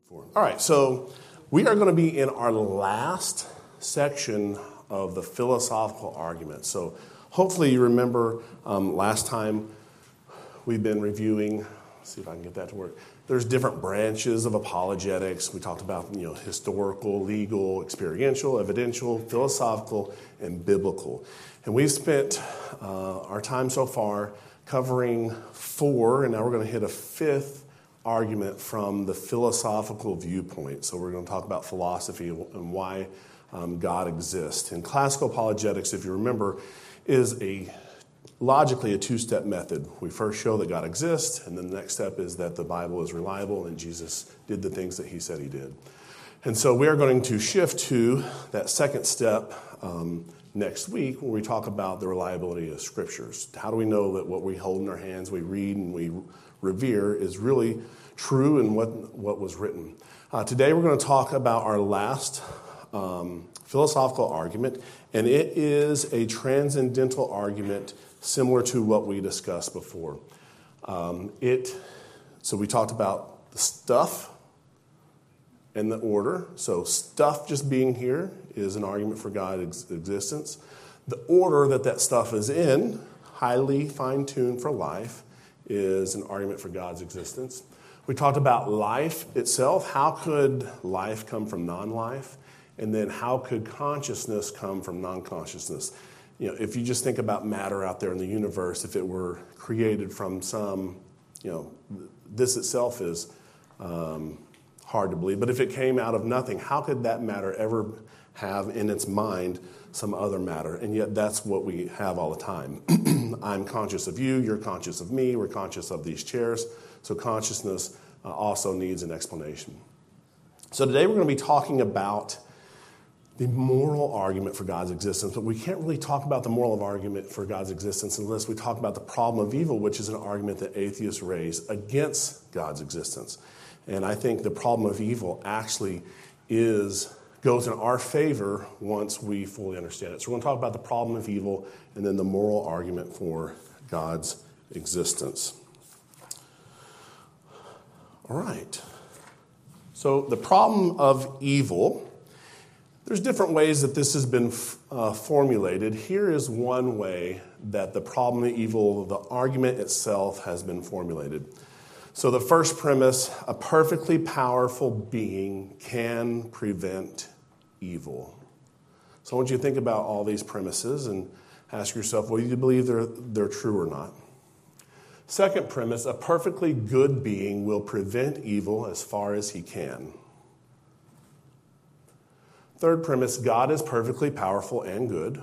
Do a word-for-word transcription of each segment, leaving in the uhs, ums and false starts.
All right, so we are going to be in our last section of the philosophical argument. So hopefully you remember um, last time we've been reviewing, let's see if I can get that to work. There's different branches of apologetics. We talked about, you know, historical, legal, experiential, evidential, philosophical, and biblical. And we've spent uh, our time so far covering four, and now we're going to hit a fifth argument from the philosophical viewpoint. So we're going to talk about philosophy and why um, God exists. And classical apologetics, if you remember, is a logically a two-step method. We first show that God exists, and then the next step is that the Bible is reliable and Jesus did the things that he said he did. And so we are going to shift to that second step um, next week when we talk about the reliability of scriptures. How do we know that what we hold in our hands, we read and we revere is really true and what, what was written? Uh, today we're going to talk about our last um, philosophical argument, and it is a transcendental argument similar to what we discussed before. Um, it so we talked about the stuff and the order. So stuff just being here is an argument for God's existence. The order that that stuff is in, highly fine-tuned for life, is an argument for God's existence. We talked about life itself. How could life come from non-life? And then how could consciousness come from non-consciousness? You know, if you just think about matter out there in the universe, if it were created from some, you know, this itself is um, hard to believe. But if it came out of nothing, how could that matter ever have in its mind some other matter? And yet that's what we have all the time. I'm conscious of you, you're conscious of me, we're conscious of these chairs. So consciousness uh, also needs an explanation. So today we're going to be talking about the moral argument for God's existence, but we can't really talk about the moral argument for God's existence unless we talk about the problem of evil, which is an argument that atheists raise against God's existence. And I think the problem of evil actually is goes in our favor once we fully understand it. So we're going to talk about the problem of evil and then the moral argument for God's existence. All right. So the problem of evil, there's different ways that this has been uh, formulated. Here is one way that the problem of evil, the argument itself, has been formulated. So the first premise, a perfectly powerful being can prevent evil. So I want you to think about all these premises and ask yourself, well, do you believe they're, they're true or not? Second premise, a perfectly good being will prevent evil as far as he can. Third premise, God is perfectly powerful and good.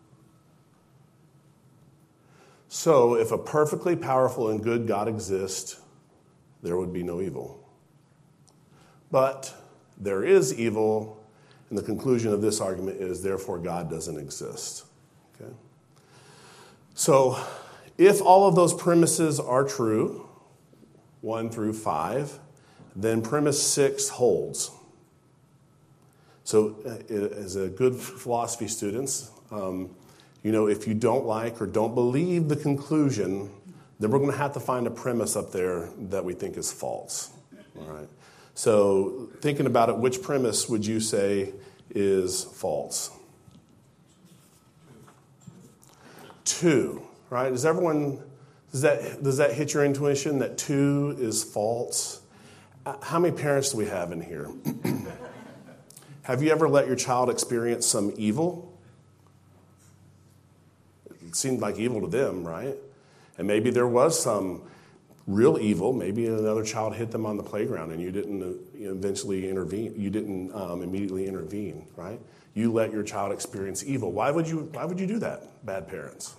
So if a perfectly powerful and good God exists, there would be no evil. But there is evil, and the conclusion of this argument is, therefore, God doesn't exist. Okay? So if all of those premises are true, one through five, then premise six holds. So as a good philosophy students, um, you know, if you don't like or don't believe the conclusion, then we're going to have to find a premise up there that we think is false. All right. So thinking about it, which premise would you say is false? Two, right? Does everyone, does that, does that hit your intuition that two is false? How many parents do we have in here? Have you ever let your child experience some evil? It seemed like evil to them, right? And maybe there was some real evil. Maybe another child hit them on the playground and you didn't you know, eventually intervene. You didn't um, immediately intervene, right? You let your child experience evil. Why would you, why would you do that, bad parents?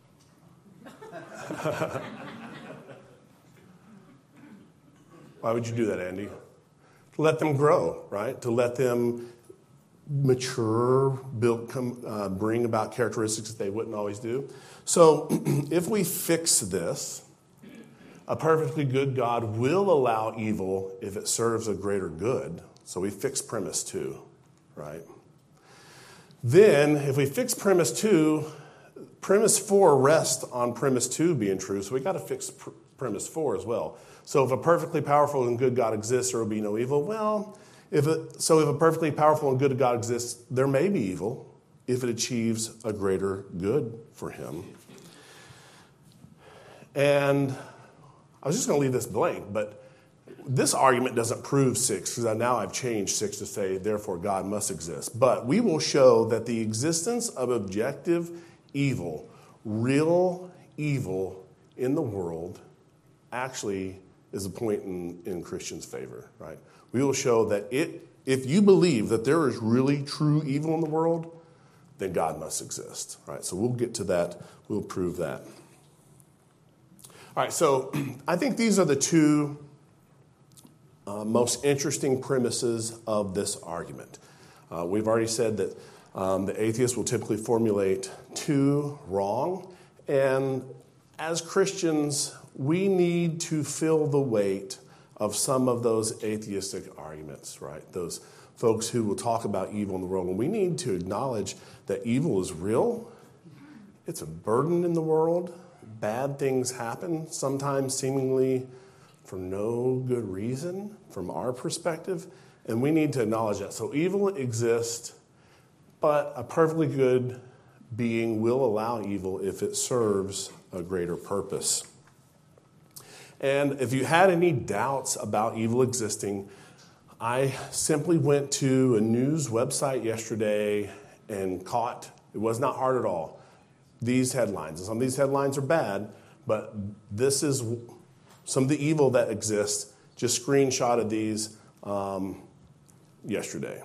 Why would you do that, Andy? To let them grow, right? To let them mature, build, come, uh, bring about characteristics that they wouldn't always do. So if we fix this, a perfectly good God will allow evil if it serves a greater good. So we fix premise two, right? Then if we fix premise two, premise four rests on premise two being true. So we got to fix pr- premise four as well. So if a perfectly powerful and good God exists, there will be no evil. Well, if it, so if a perfectly powerful and good God exists, there may be evil if it achieves a greater good for him. And I was just going to leave this blank, but this argument doesn't prove six, because now I've changed six to say, therefore God must exist. But we will show that the existence of objective evil, real evil in the world, actually is a point in, in Christians' favor, right? We will show that it, if you believe that there is really true evil in the world, then God must exist, right? So we'll get to that. We'll prove that. All right, so I think these are the two uh, most interesting premises of this argument. Uh, we've already said that um, the atheist will typically formulate two wrong, and as Christians, we need to feel the weight of some of those atheistic arguments, right? Those folks who will talk about evil in the world. And we need to acknowledge that evil is real. It's a burden in the world. Bad things happen, sometimes seemingly for no good reason from our perspective. And we need to acknowledge that. So evil exists, but a perfectly good being will allow evil if it serves a greater purpose. And if you had any doubts about evil existing, I simply went to a news website yesterday and caught, it was not hard at all, these headlines. And some of these headlines are bad, but this is some of the evil that exists. Just screenshotted these um, yesterday.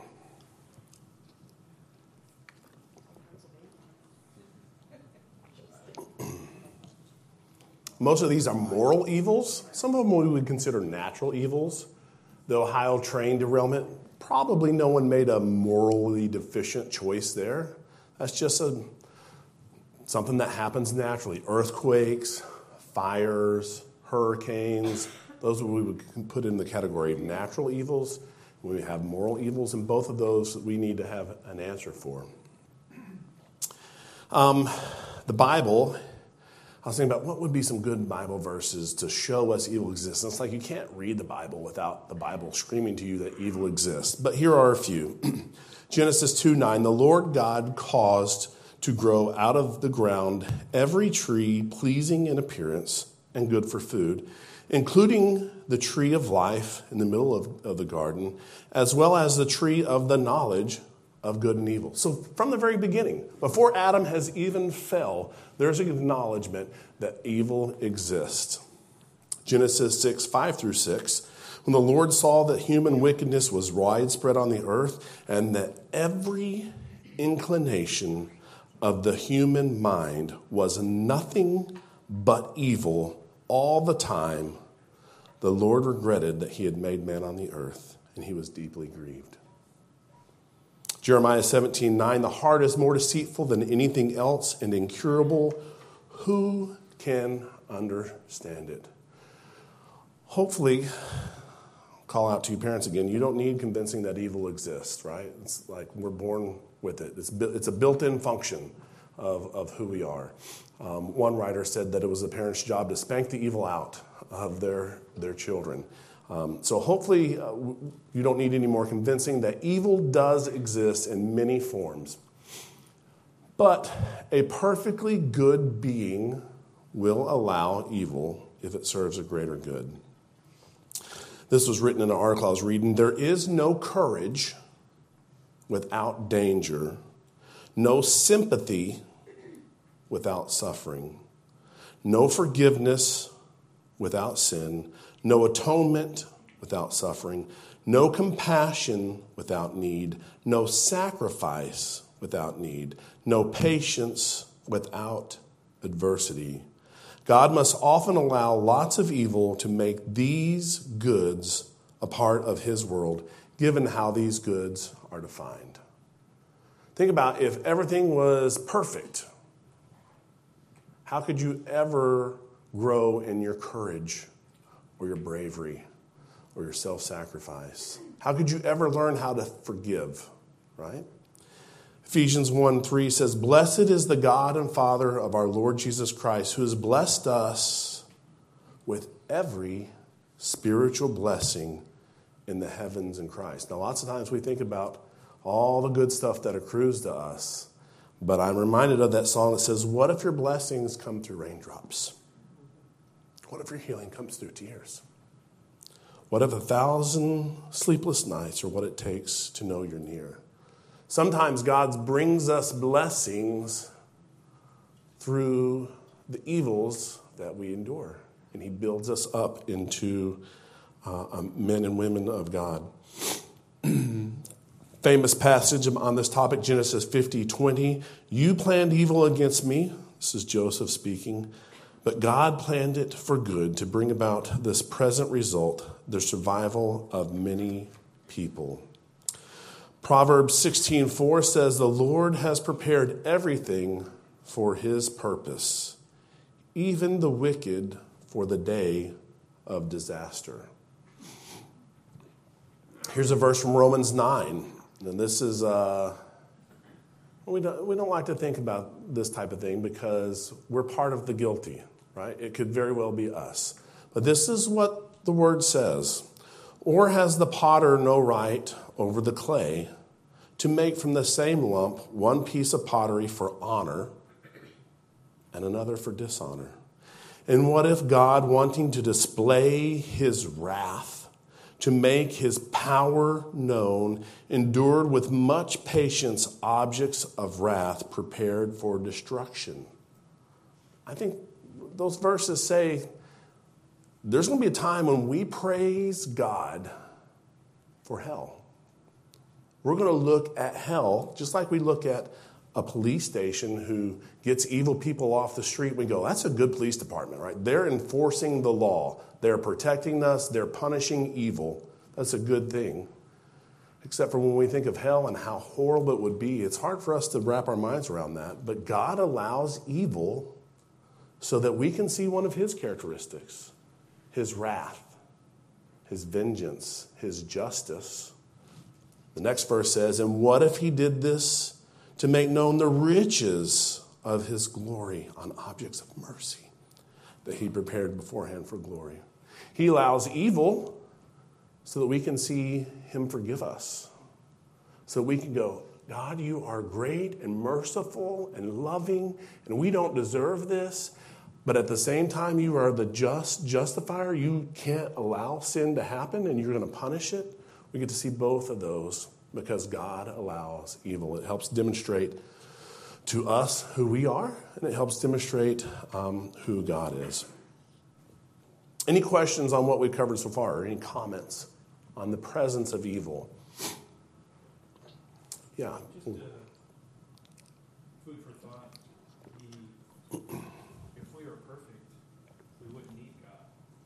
Most of these are moral evils. Some of them we would consider natural evils. The Ohio train derailment, probably no one made a morally deficient choice there. That's just a, something that happens naturally. Earthquakes, fires, hurricanes, those we would put in the category of natural evils. We have moral evils, and both of those we need to have an answer for. Um, the Bible... I was thinking about what would be some good Bible verses to show us evil exists. It's like you can't read the Bible without the Bible screaming to you that evil exists. But here are a few. Genesis two nine, the Lord God caused to grow out of the ground every tree pleasing in appearance and good for food, including the tree of life in the middle of, of the garden, as well as the tree of the knowledge of good and evil. So from the very beginning, before Adam has even fell, there's an acknowledgement that evil exists. Genesis six, five through six, when the Lord saw that human wickedness was widespread on the earth, and that every inclination of the human mind was nothing but evil all the time, the Lord regretted that he had made man on the earth, and he was deeply grieved. Jeremiah seventeen nine, the heart is more deceitful than anything else and incurable. Who can understand it? Hopefully, call out to you parents again, you don't need convincing that evil exists, right? It's like we're born with it. It's, it's a built-in function of, of who we are. Um, one writer said that it was the parents' job to spank the evil out of their, their children. Um, so hopefully uh, you don't need any more convincing that evil does exist in many forms. But a perfectly good being will allow evil if it serves a greater good. This was written in an article I was reading. There is no courage without danger, no sympathy without suffering, no forgiveness without sin, no atonement without suffering, no compassion without need, no sacrifice without need, no patience without adversity. God must often allow lots of evil to make these goods a part of his world, given how these goods are defined. Think about if everything was perfect, how could you ever grow in your courage or your bravery or your self-sacrifice? How could you ever learn how to forgive, right? Ephesians one three says, "Blessed is the God and Father of our Lord Jesus Christ, who has blessed us with every spiritual blessing in the heavens in Christ. Now, lots of times we think about all the good stuff that accrues to us, but I'm reminded of that song that says, what if your blessings come through raindrops? What if your healing comes through tears? What if a thousand sleepless nights are what it takes to know you're near? Sometimes God brings us blessings through the evils that we endure, and he builds us up into uh, um, men and women of God. Famous passage on this topic, Genesis fifty twenty. You planned evil against me. This is Joseph speaking. But God planned it for good to bring about this present result, the survival of many people. Proverbs sixteen four says, the Lord has prepared everything for his purpose, even the wicked for the day of disaster. Here's a verse from Romans nine. And this is, uh, we don't, we don't like to think about this type of thing because we're part of the guilty, right? It could very well be us. But this is what the word says. Or has the potter no right over the clay to make from the same lump one piece of pottery for honor and another for dishonor? And what if God, wanting to display his wrath, to make his power known, endured with much patience objects of wrath prepared for destruction? I think those verses say there's going to be a time when we praise God for hell. We're going to look at hell just like we look at a police station who gets evil people off the street. We go, that's a good police department, right? They're enforcing the law. They're protecting us. They're punishing evil. That's a good thing. Except for when we think of hell and how horrible it would be, it's hard for us to wrap our minds around that. But God allows evil so that we can see one of his characteristics, his wrath, his vengeance, his justice. The next verse says, and what if he did this to make known the riches of his glory on objects of mercy that he prepared beforehand for glory? He allows evil so that we can see him forgive us. So we can go, God, you are great and merciful and loving, and we don't deserve this. But at the same time, you are the just justifier. You can't allow sin to happen, and you're going to punish it. We get to see both of those because God allows evil. It helps demonstrate to us who we are, and it helps demonstrate um, who God is. Any questions on what we've covered so far, or any comments on the presence of evil? Yeah. Just uh, food for thought. The, if we were perfect, we wouldn't need God.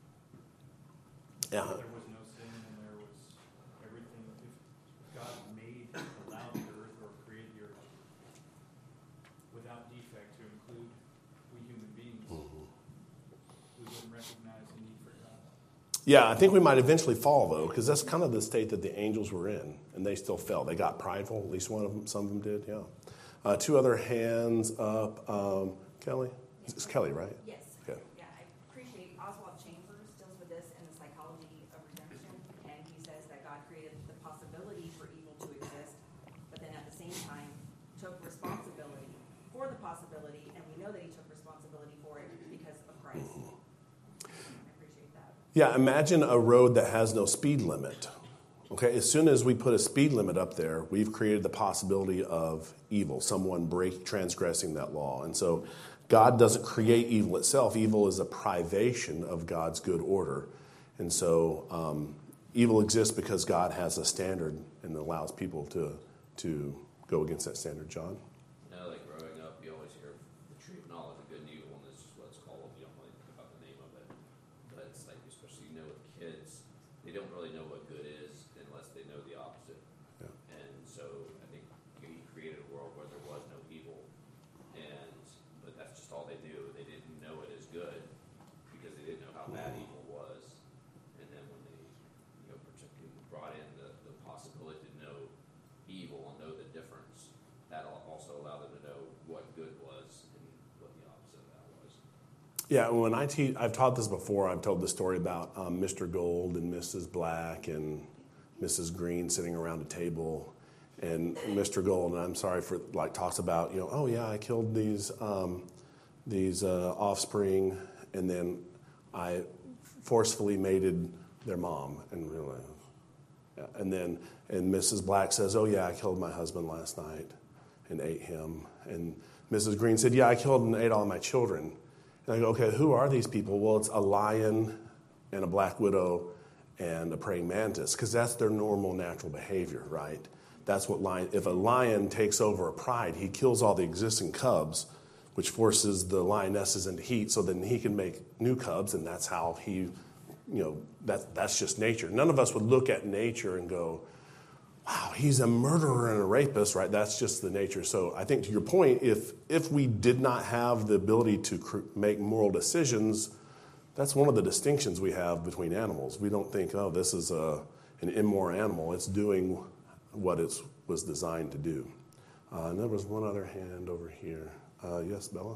Yeah. There was no sin and there was everything. If God made, allowed the earth or created the earth without defect to include we human beings, mm-hmm. we wouldn't recognize the need for God. Yeah, I think we might eventually fall, though, because that's kind of the state that the angels were in, and they still fell. They got prideful. At least one of them, some of them did, yeah. Uh, two other hands up. Um, Kelly? Yes. It's Kelly, right? Yes. Okay. Yeah, I appreciate Oswald Chambers deals with this in the psychology of redemption, and he says that God created the possibility for evil to exist, but then at the same time took responsibility for the possibility, and we know that he took responsibility for it because of Christ. Mm-hmm. Yeah, imagine a road that has no speed limit. Okay, as soon as we put a speed limit up there, we've created the possibility of evil, someone break transgressing that law. And so God doesn't create evil itself. Evil is a privation of God's good order. And so um, evil exists because God has a standard and allows people to to go against that standard. John? No, like growing up, you always hear the tree of knowledge of good and evil, and this is what it's called. You don't really think about the name of it. But it's like, especially, you know, with kids, they don't really know what good is unless they know the opposite. Yeah. And so I think he created a world where there was no evil. And but that's just all they knew. They didn't know it as good because they didn't know how bad evil was. And then when they, you know, particularly brought in the, the possibility to know evil and know the difference, that also Yeah, when I teach, I've taught this before. I've told the story about um, Mister Gold and Missus Black and Missus Green sitting around a table, and Mister Gold, and I'm sorry for like talks about, you know, oh yeah, I killed these um, these uh, offspring, and then I forcefully mated their mom, and really, yeah. and then and Missus Black says, oh yeah, I killed my husband last night and ate him, and Missus Green said, yeah, I killed and ate all my children. And I go, okay, who are these people? Well, it's a lion and a black widow and a praying mantis, because that's their normal natural behavior, right? That's what lion, if a lion takes over a pride, he kills all the existing cubs, which forces the lionesses into heat, so then he can make new cubs, and that's how he, you know, that that's just nature. None of us would look at nature and go, wow, he's a murderer and a rapist, right? That's just the nature. So I think to your point, if if we did not have the ability to cr- make moral decisions, that's one of the distinctions we have between animals. We don't think, oh, this is a, an immoral animal. It's doing what it was designed to do. Uh, and there was one other hand over here. Uh, yes, Bella?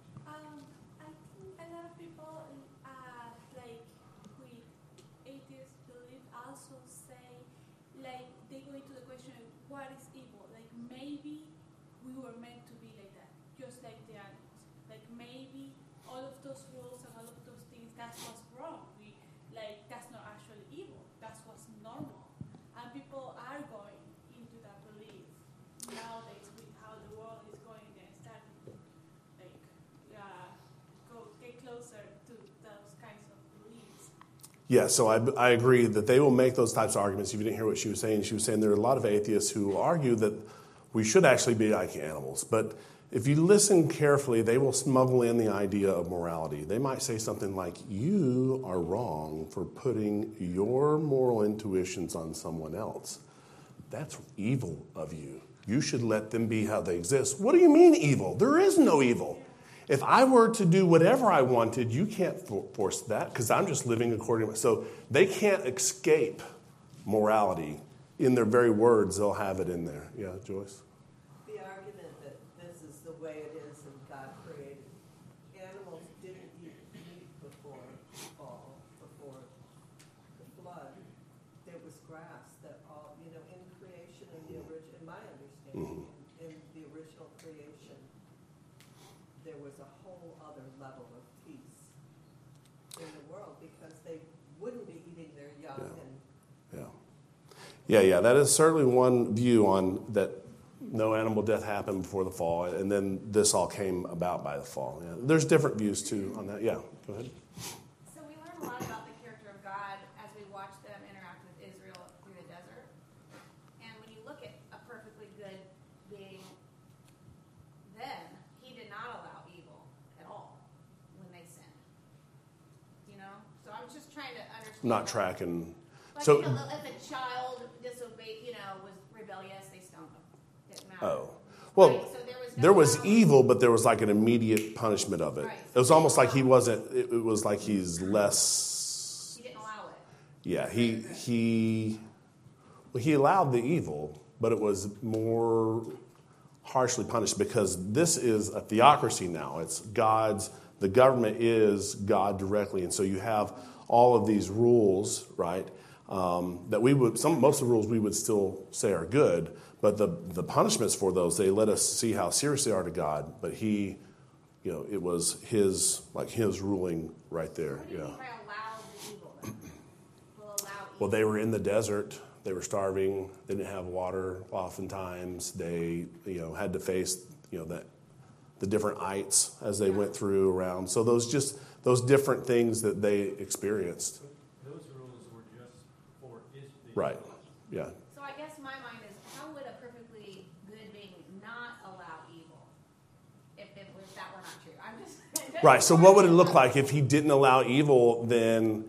Um, I think a lot of people, uh, like, with atheist belief also say, like, they go into the question, what is evil? Like, maybe we were meant to be like that, just like the animals. Like, maybe all of those rules and all of those things, that's what's wrong. We, like, that's not actually evil. That's what's normal. And people are going into that belief nowadays with how the world is going and starting, like, uh, go get closer to those kinds of beliefs. Yeah, so I, I agree that they will make those types of arguments. If you didn't hear what she was saying, she was saying there are a lot of atheists who argue that we should actually be like animals. But if you listen carefully, they will smuggle in the idea of morality. They might say something like, you are wrong for putting your moral intuitions on someone else. That's evil of you. You should let them be how they exist. What do you mean evil? There is no evil. If I were to do whatever I wanted, you can't force that because I'm just living according to... So they can't escape morality. In their very words, they'll have it in there. Yeah, Joyce? The argument that this is the way it is and God created. Animals didn't eat meat before the fall, before the flood. There was grass that all, you know, in creation, in the original, in my understanding, mm-hmm. in the original creation, there was a whole other level of peace in the world because they wouldn't be eating their young Yeah. and Yeah. Yeah, yeah, that is certainly one view on that no animal death happened before the fall, and then this all came about by the fall. Yeah. There's different views, too, on that. Yeah, go ahead. So we learn a lot about the character of God as we watch them interact with Israel through the desert. And when you look at a perfectly good being, then he did not allow evil at all when they sinned. You know? So I'm just trying to understand. Not tracking. Like, So, you know, if a child disobeyed, you know, was rebellious, they stoned them. Didn't matter. oh. Well, Right, so there was no there was allowance. evil, but there was like an immediate punishment of it. Right. It was almost like he wasn't, it, it was like he's less... He didn't allow it. Yeah, he he well, he allowed the evil, but it was more harshly punished because this is a theocracy now. It's God's, the government is God directly, and so you have all of these rules, right? Um, that we would some most of the rules we would still say are good, but the the punishments for those, they let us see how serious they are to God. But he, you know, it was his like his ruling right there. What do you Yeah. mean by allow the evil then? Will allow evil. Well, they were in the desert. They were starving. They didn't have water. Oftentimes, they you know had to face you know that the different ites as they went through around. So those just those different things that they experienced. Those rules were just for Israel. Right. Yeah. So I guess my mind is, how would a perfectly good being not allow evil if it was that were not true? I'm just Right. So what would it look like if he didn't allow evil? Then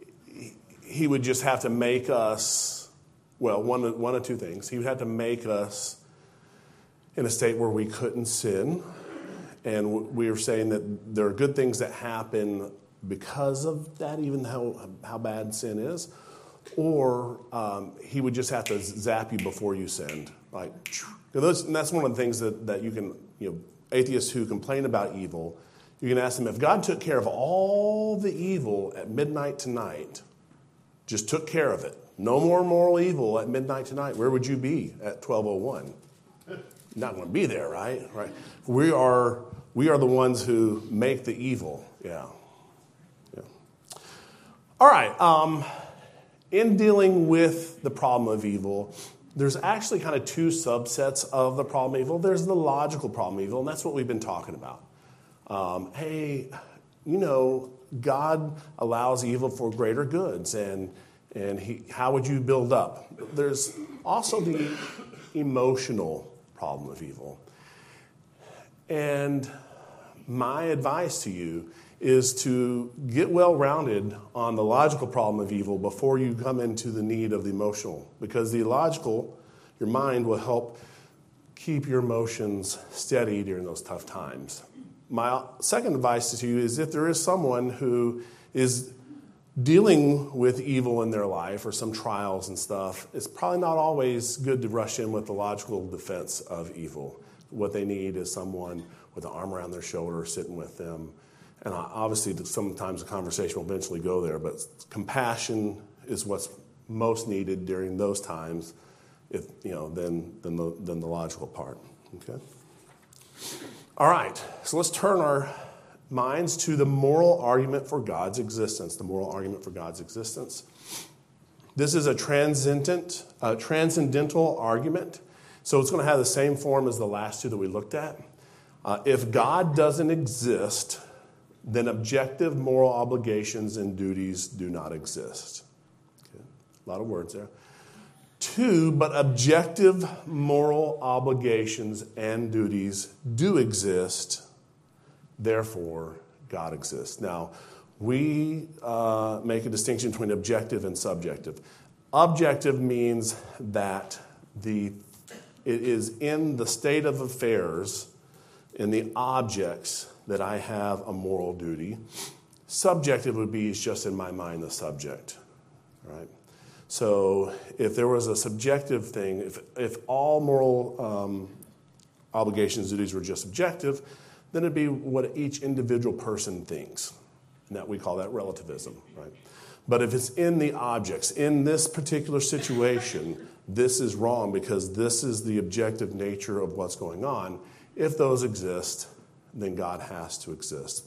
he would just have to make us. Well, one of, one of two things. He would have to make us in a state where we couldn't sin. And we were saying that there are good things that happen because of that, even how, how bad sin is. Or um, he would just have to zap you before you sinned. Like, those, and that's one of the things that, that you can, you know, atheists who complain about evil, You can ask them, if God took care of all the evil at midnight tonight, just took care of it, no more moral evil at midnight tonight, where would you be at twelve oh one? Not going to be there, right? Right. We are we are the ones who make the evil. Yeah. Yeah. All right. Um, in dealing with the problem of evil, there's actually kind of two subsets of the problem of evil. There's the logical problem of evil, and that's what we've been talking about. Um, hey, you know, God allows evil for greater goods, and and he, how would you build up? There's also the emotional problem of evil. And my advice to you is to get well-rounded on the logical problem of evil before you come into the need of the emotional, because the logical, your mind, will help keep your emotions steady during those tough times. My second advice to you is, if there is someone who is dealing with evil in their life or some trials and stuff, it's probably not always good to rush in with the logical defense of evil. What they need is someone with an arm around their shoulder sitting with them. And obviously, sometimes the conversation will eventually go there, but compassion is what's most needed during those times, if you know, than, than, the, than the logical part. Okay? All right, so let's turn our minds to the moral argument for God's existence, the moral argument for God's existence. This is a transcendent, uh, transcendental argument, so it's going to have the same form as the last two that we looked at. Uh, if God doesn't exist, then objective moral obligations and duties do not exist. Okay. A lot of words there. Two, but objective moral obligations and duties do exist. Therefore, God exists. Now, we uh, make a distinction between objective and subjective. Objective means that the it is in the state of affairs, in the objects, that I have a moral duty. Subjective would be, it's just in my mind, the subject, right? So if there was a subjective thing, if, if all moral um, obligations, duties were just objective, then it'd be what each individual person thinks. And that we call that relativism, right? But if it's in the objects, in this particular situation, this is wrong because this is the objective nature of what's going on. If those exist, then God has to exist.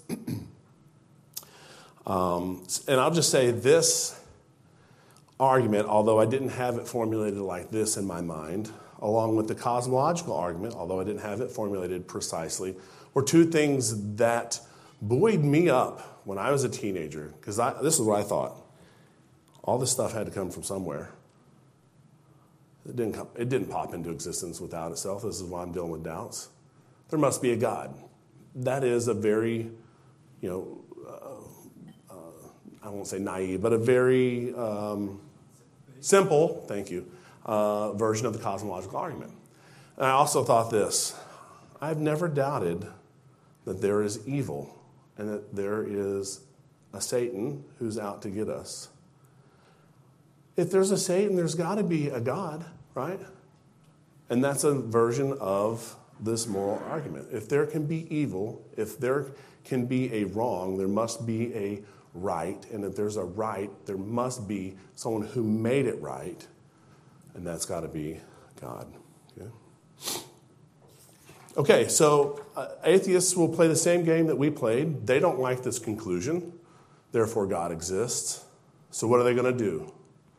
um, and I'll just say this argument, although I didn't have it formulated like this in my mind, along with the cosmological argument, although I didn't have it formulated precisely, were two things that buoyed me up when I was a teenager, because this is what I thought. All this stuff had to come from somewhere. It didn't come, it didn't pop into existence without itself. This is why I'm dealing with doubts. There must be a God. That is a very, you know, uh, uh, I won't say naive, but a very um, simple, thank you, uh, version of the cosmological argument. And I also thought this: I've never doubted that there is evil and that there is a Satan who's out to get us. If there's a Satan, there's got to be a God, right? And that's a version of this moral argument. If there can be evil, if there can be a wrong, there must be a right. And if there's a right, there must be someone who made it right. And that's got to be God. Okay, okay so uh, atheists will play the same game that we played. They don't like this conclusion. Therefore, God exists. So what are they going to do?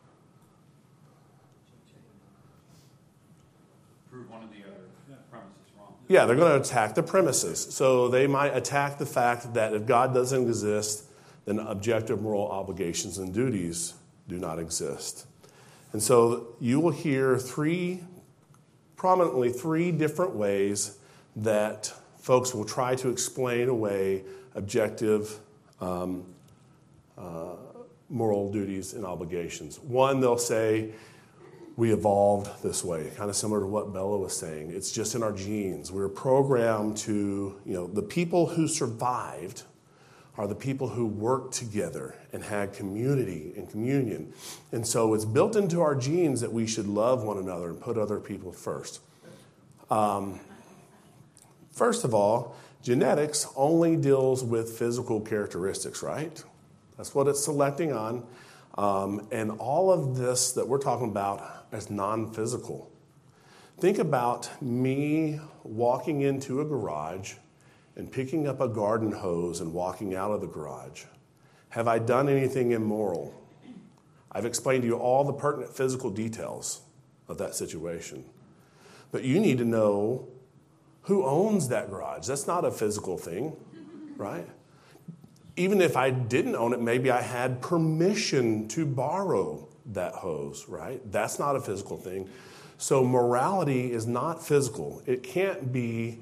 Yeah, they're going to attack the premises. So they might attack the fact that if God doesn't exist, then objective moral obligations and duties do not exist. And so you will hear three, prominently three different ways that folks will try to explain away objective um, uh, moral duties and obligations. One, they'll say, we evolved this way, kind of similar to what Bella was saying. It's just in our genes. We're programmed to, you know, the people who survived are the people who worked together and had community and communion. And so it's built into our genes that we should love one another and put other people first. Um, first of all, Genetics only deals with physical characteristics, right? That's what it's selecting on. Um, and all of this that we're talking about is non-physical. Think about me walking into a garage and picking up a garden hose and walking out of the garage. Have I done anything immoral? I've explained to you all the pertinent physical details of that situation. But you need to know who owns that garage. That's not a physical thing, right? Even if I didn't own it, maybe I had permission to borrow that hose, right? That's not a physical thing. So morality is not physical. It can't be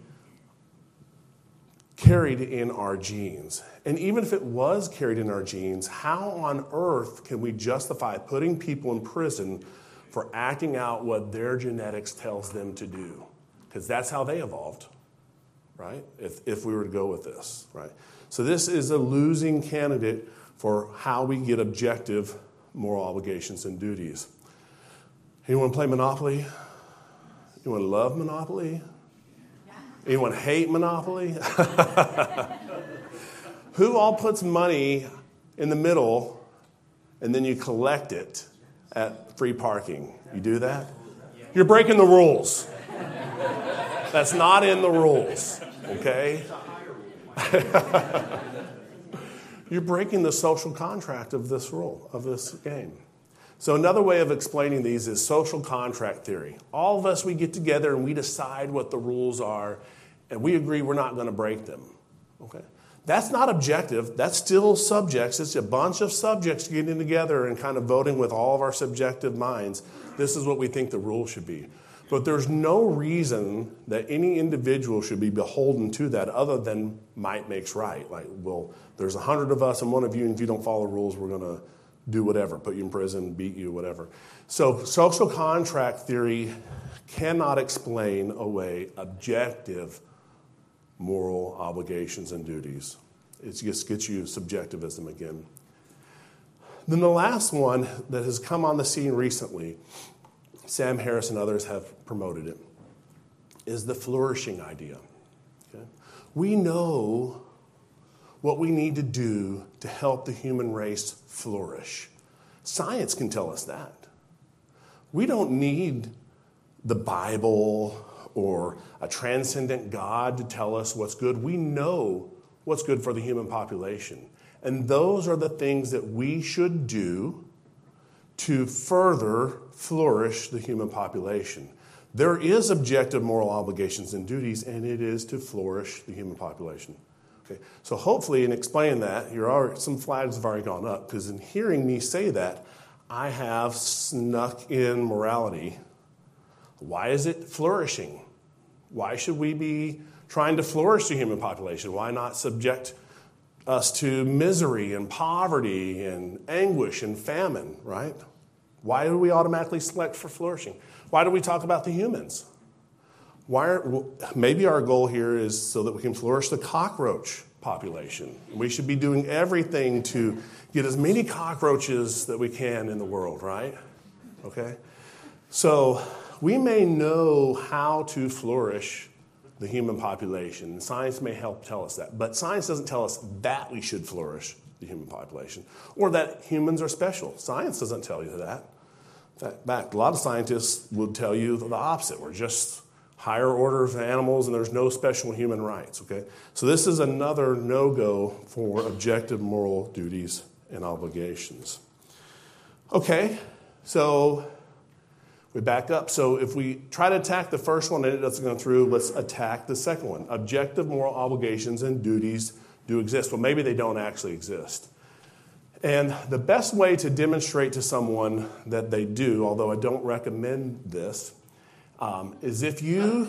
carried in our genes. And even if it was carried in our genes, how on earth can we justify putting people in prison for acting out what their genetics tells them to do? Because that's how they evolved, right? If, if we were to go with this, right? So this is a losing candidate for how we get objective moral obligations and duties. Anyone play Monopoly? Anyone love Monopoly? Anyone hate Monopoly? Who all puts money in the middle and then you collect it at free parking? You do that? You're breaking the rules. That's not in the rules, okay? You're breaking the social contract of this rule, of this game. So another way of explaining these is social contract theory. All of us, we get together and we decide what the rules are, and we agree we're not going to break them. Okay? That's not objective. That's still subjects. It's a bunch of subjects getting together and kind of voting with all of our subjective minds. This is what we think the rule should be. But there's no reason that any individual should be beholden to that other than might makes right. Like, well, there's a hundred of us and one of you, and if you don't follow the rules, we're going to do whatever, put you in prison, beat you, whatever. So social contract theory cannot explain away objective moral obligations and duties. It just gets you subjectivism again. Then the last one that has come on the scene recently, Sam Harris and others have promoted it, is the flourishing idea. Okay? We know what we need to do to help the human race flourish. Science can tell us that. We don't need the Bible or a transcendent God to tell us what's good. We know what's good for the human population. And those are the things that we should do to further flourish the human population. There is objective moral obligations and duties, and it is to flourish the human population. Okay, so hopefully in explaining that, you're already, some flags have already gone up, because in hearing me say that, I have snuck in morality. Why is it flourishing? Why should we be trying to flourish the human population? Why not subject us to misery and poverty and anguish and famine, right? Why do we automatically select for flourishing? Why do we talk about the humans? Why are, well, maybe our goal here is so that we can flourish the cockroach population. We should be doing everything to get as many cockroaches that we can in the world, right? Okay? So we may know how to flourish the human population. Science may help tell us that. But science doesn't tell us that we should flourish the human population or that humans are special. Science doesn't tell you that. In fact, a lot of scientists would tell you the opposite. We're just higher orders of animals, and there's no special human rights, okay? So this is another no-go for objective moral duties and obligations. Okay, so we back up. So if we try to attack the first one and it doesn't go through, let's attack the second one. Objective moral obligations and duties do exist. Well, maybe they don't actually exist. And the best way to demonstrate to someone that they do, although I don't recommend this, Um, is if you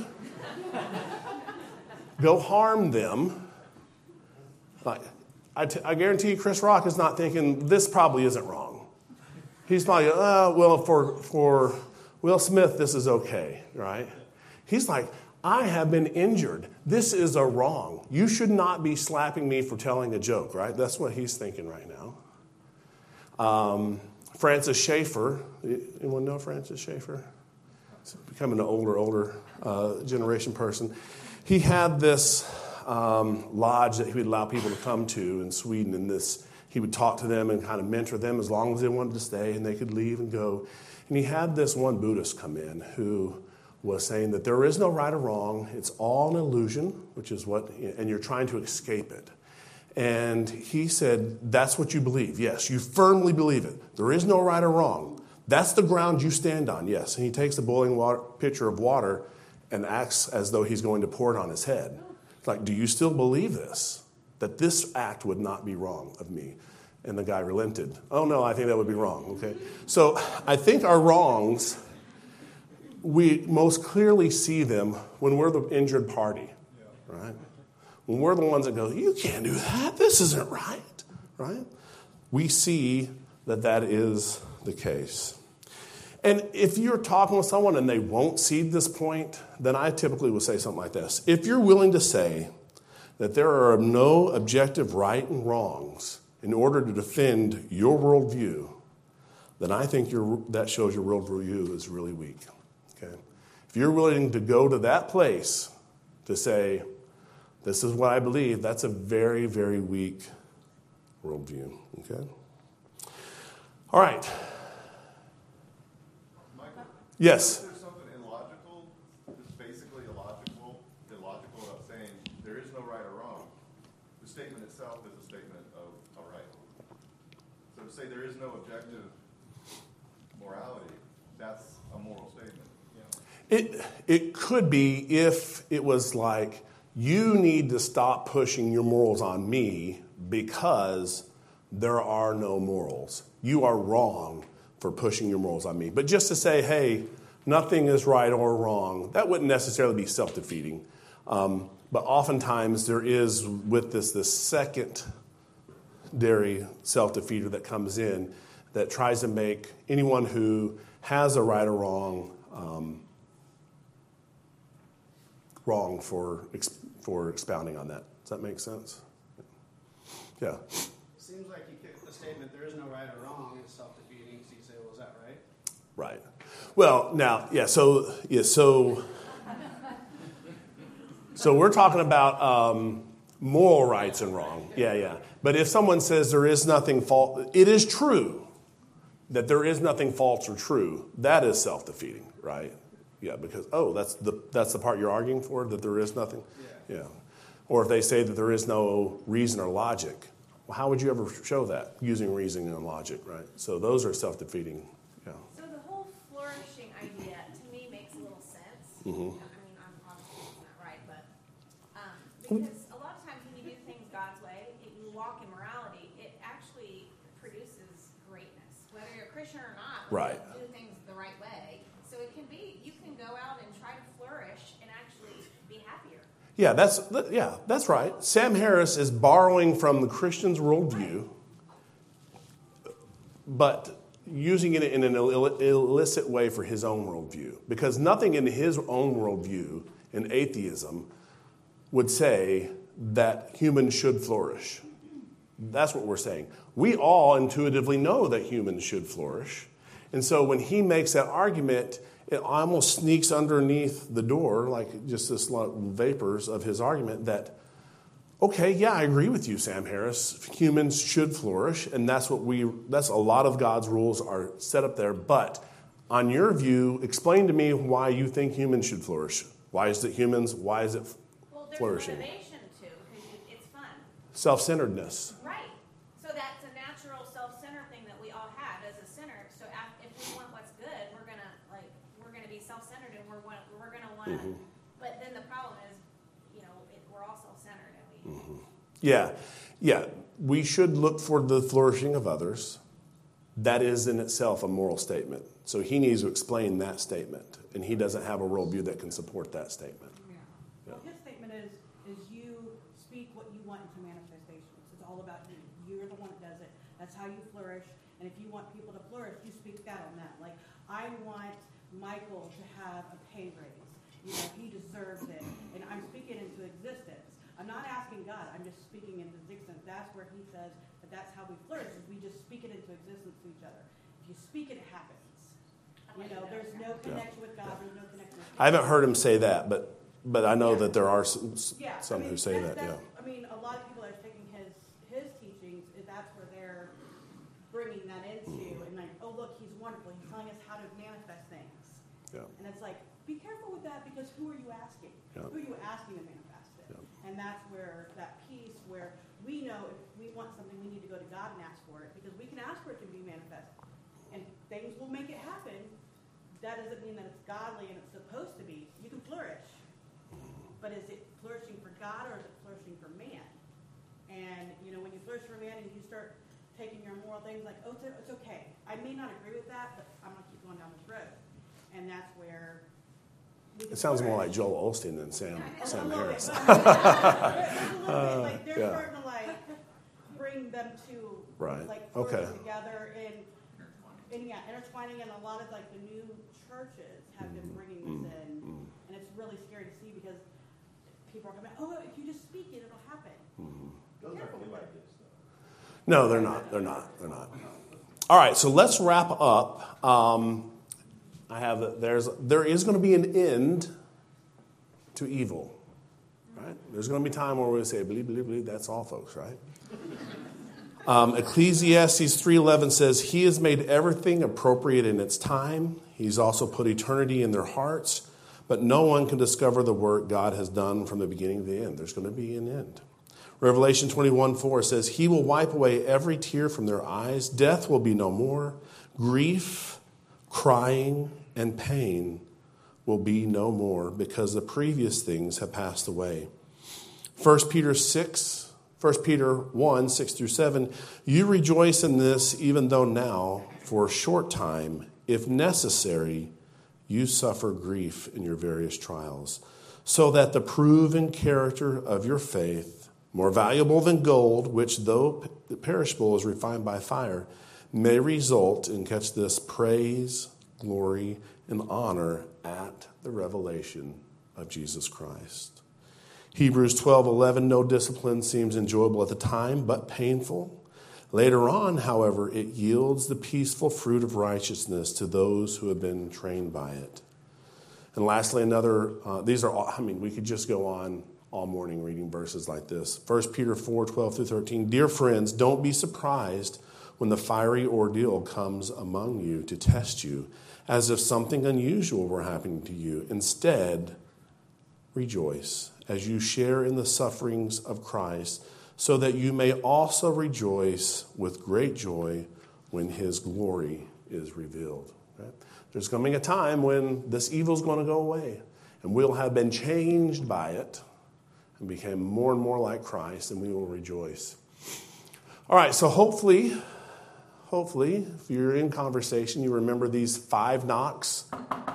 go harm them. Like, I, t- I guarantee you Chris Rock is not thinking, this probably isn't wrong. He's probably, oh, well, for, for Will Smith, this is okay, right? He's like, I have been injured. This is a wrong. You should not be slapping me for telling a joke, right? That's what he's thinking right now. Um, Francis Schaeffer. Anyone know Francis Schaeffer? Becoming an older, older uh, generation person. He had this um, lodge that he would allow people to come to in Sweden. And this, he would talk to them and kind of mentor them as long as they wanted to stay, and they could leave and go. And he had this one Buddhist come in who was saying that there is no right or wrong. It's all an illusion, which is what, and you're trying to escape it. And he said, that's what you believe. Yes, you firmly believe it. There is no right or wrong. That's the ground you stand on, yes. And he takes the boiling water, pitcher of water and acts as though he's going to pour it on his head. It's like, do you still believe this? That this act would not be wrong of me? And the guy relented. Oh, no, I think that would be wrong, okay? So I think our wrongs, we most clearly see them when we're the injured party, right? When we're the ones that go, you can't do that. This isn't right, right? We see that that is the case. And if you're talking with someone and they won't see this point, then I typically would say something like this. If you're willing to say that there are no objective right and wrongs in order to defend your worldview, then I think your, that shows your worldview is really weak. Okay? If you're willing to go to that place to say, this is what I believe, that's a very, very weak worldview. Okay? All right. Michael? Yes? Is there something illogical, just basically illogical, illogical about saying there is no right or wrong? The statement itself is a statement of a right. So to say there is no objective morality, that's a moral statement. Yeah. It, it could be if it was like, you need to stop pushing your morals on me because there are no morals. You are wrong for pushing your morals on me. But just to say, hey, nothing is right or wrong, that wouldn't necessarily be self-defeating. Um, but oftentimes there is, with this, this secondary self-defeater that comes in that tries to make anyone who has a right or wrong um, wrong for for expounding on that. Does that make sense? Yeah. Seems like you kick the statement, there is no right or wrong, is self-defeating, so you say, well, is that right? Right. Well, now, yeah, so, yeah, so, so we're talking about um, moral rights and wrong. Yeah, yeah. But if someone says there is nothing false, it is true that there is nothing false or true, that is self-defeating, right? Yeah, because, oh, that's the that's the part you're arguing for, that there is nothing? Yeah. Yeah. Or if they say that there is no reason or logic, well, how would you ever show that? Using reasoning and logic, right? So those are self-defeating. Yeah. So the whole flourishing idea, to me, makes a little sense. Mm-hmm. I mean, I'm obviously not right, but um, because a lot of times when you do things God's way, if you walk in morality, it actually produces greatness. Whether you're a Christian or not, when Right. you do things the right way. So it can be, you can go out and try to flourish and actually be happier. Yeah, that's yeah, that's right. Sam Harris is borrowing from the Christian's worldview, but using it in an Ill- illicit way for his own worldview. Because nothing in his own worldview, in atheism, would say that humans should flourish. That's what we're saying. We all intuitively know that humans should flourish. And so when he makes that argument, it almost sneaks underneath the door, like just this vapors of his argument that, okay, yeah, I agree with you, Sam Harris. Humans should flourish, and that's what we, that's a lot of God's rules are set up there. But on your view, explain to me why you think humans should flourish. Why is it humans? Why is it Well, there's flourishing? motivation too, because it- it's fun. Self-centeredness. Right. So that's a natural self-centered thing that we all have as a sinner. So af- if we want what's good, we're gonna like we're gonna be self-centered and we're wa- we're gonna want to. Mm-hmm. But then the problem is, you know, it, we're all self-centered and we. Mm-hmm. Yeah, yeah. We should look for the flourishing of others. That is in itself a moral statement. So he needs to explain that statement, and he doesn't have a worldview that can support that statement. Yeah. Well, his statement is, is you speak what you want into manifestations. It's all about you. You're the one that does it. That's how you flourish. And if you want people to flourish, you speak that on that. Like, I want Michael to have a pay raise. You know, he deserves it. And I'm speaking into existence. I'm not asking God. I'm just speaking into existence. That's where he says that that's how we flourish, is we just speak it into existence to each other. If you speak it, it happens. You know, there's no connection with God. There's no connection with God. I haven't heard him say that, but but I know that there are some, Yeah, some I mean, who say that's- that, yeah. that's- I mean, a lot of people are taking his, his teachings, and that's where they're bringing that into, Mm-hmm. and like, oh, look, he's wonderful, he's telling us how to manifest things. Yeah. And it's like, be careful with that, because who are you asking? Yeah. Who are you asking to manifest it? Yeah. And that's where, that piece where we know if we want something, we need to go to God and ask for it, because we can ask for it to be manifested. And things will make it happen. That doesn't mean that it's godly and it's supposed to be. You can flourish. But is it flourishing for God or is it flourishing for man? And, you know, when you flourish for man and you start taking your moral things like, oh, it's, it's okay. I may not agree with that, but I'm going to keep going down this road. And that's where... we can It sounds more like flourish. Joel Osteen than Sam, A Sam little Harris. bit, but- There's a little bit, like, they're yeah. starting to, like, bring them to, Right. like, Okay. flourish together and, and, yeah, intertwining, and a lot of, like, the new churches have been bringing this in, and it's really scary to see because people are coming, oh, if you just speak it, it'll happen. Those Careful aren't new with it. ideas, though. No, they're not. They're not. They're not. All right, so let's wrap up. Um, I have there's there is going to be an end to evil, right? There's going to be a time where we say, believe, believe, believe. That's all, folks, right? Um, Ecclesiastes three eleven says, He has made everything appropriate in its time. He's also put eternity in their hearts, but no one can discover the work God has done from the beginning to the end. There's going to be an end. Revelation twenty-one four says, He will wipe away every tear from their eyes. Death will be no more. Grief, crying, and pain will be no more because the previous things have passed away. First Peter six First Peter one, six through seven, you rejoice in this even though now, for a short time, if necessary, you suffer grief in your various trials, so that the proven character of your faith, more valuable than gold, which though perishable is refined by fire, may result in, catch this, praise, glory, and honor at the revelation of Jesus Christ. Hebrews twelve eleven, no discipline seems enjoyable at the time, but painful. Later on, however, it yields the peaceful fruit of righteousness to those who have been trained by it. And lastly, another, uh, these are all, I mean, we could just go on all morning reading verses like this. First Peter four, twelve through thirteen, dear friends, don't be surprised when the fiery ordeal comes among you to test you, as if something unusual were happening to you. Instead, rejoice as you share in the sufferings of Christ, so that you may also rejoice with great joy when his glory is revealed. Right? There's coming a time when this evil is going to go away, and we'll have been changed by it and become more and more like Christ, and we will rejoice. All right, so hopefully, hopefully, if you're in conversation, you remember these five knocks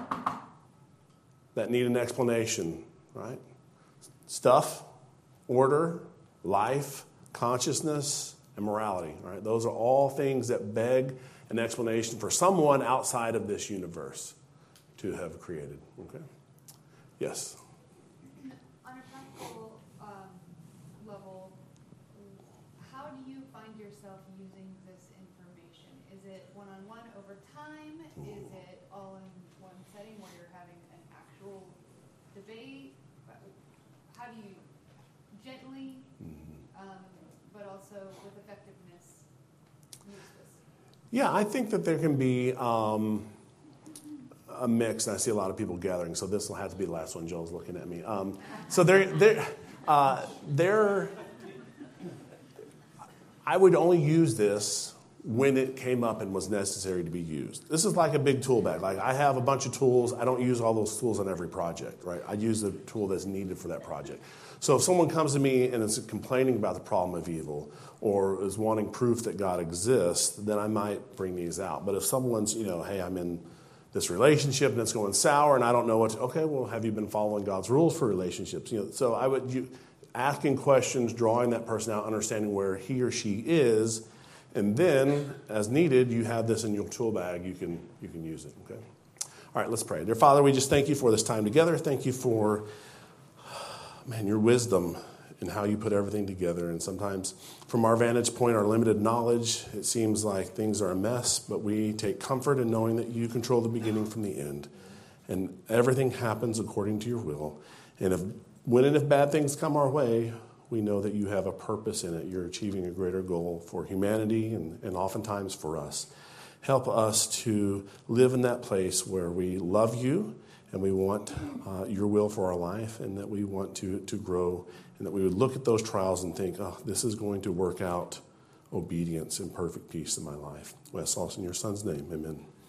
that need an explanation, right? Stuff, order, life, consciousness, and morality. Right? Those are all things that beg an explanation for someone outside of this universe to have created. Okay? Yes? On a practical um, level, how do you find yourself using this information? Is it one-on-one over time? Is it all in one setting where you're having an actual debate? How do you gently, um, but also with effectiveness, use this? Yeah, I think that there can be um, a mix, and I see a lot of people gathering, so this will have to be the last one. Joel's looking at me. Um, so there, there, uh, there. I would only use this when it came up and was necessary to be used. This is like a big tool bag. Like I have a bunch of tools. I don't use all those tools on every project, right? I use the tool that's needed for that project. So if someone comes to me and is complaining about the problem of evil or is wanting proof that God exists, then I might bring these out. But if someone's, you know, hey, I'm in this relationship and it's going sour and I don't know what to, okay, well, have you been following God's rules for relationships? You know, so I would, you, asking questions, drawing that person out, understanding where he or she is, and then, as needed, you have this in your tool bag. You can you can use it. Okay. All right. Let's pray. Dear Father, we just thank you for this time together. Thank you for, man, your wisdom and how you put everything together. And sometimes, from our vantage point, our limited knowledge, it seems like things are a mess. But we take comfort in knowing that you control the beginning from the end, and everything happens according to your will. And if when and if bad things come our way, we know that you have a purpose in it. You're achieving a greater goal for humanity and, and oftentimes for us. Help us to live in that place where we love you and we want uh, your will for our life, and that we want to, to grow, and that we would look at those trials and think, oh, this is going to work out obedience and perfect peace in my life. We ask all in your Son's name. Amen.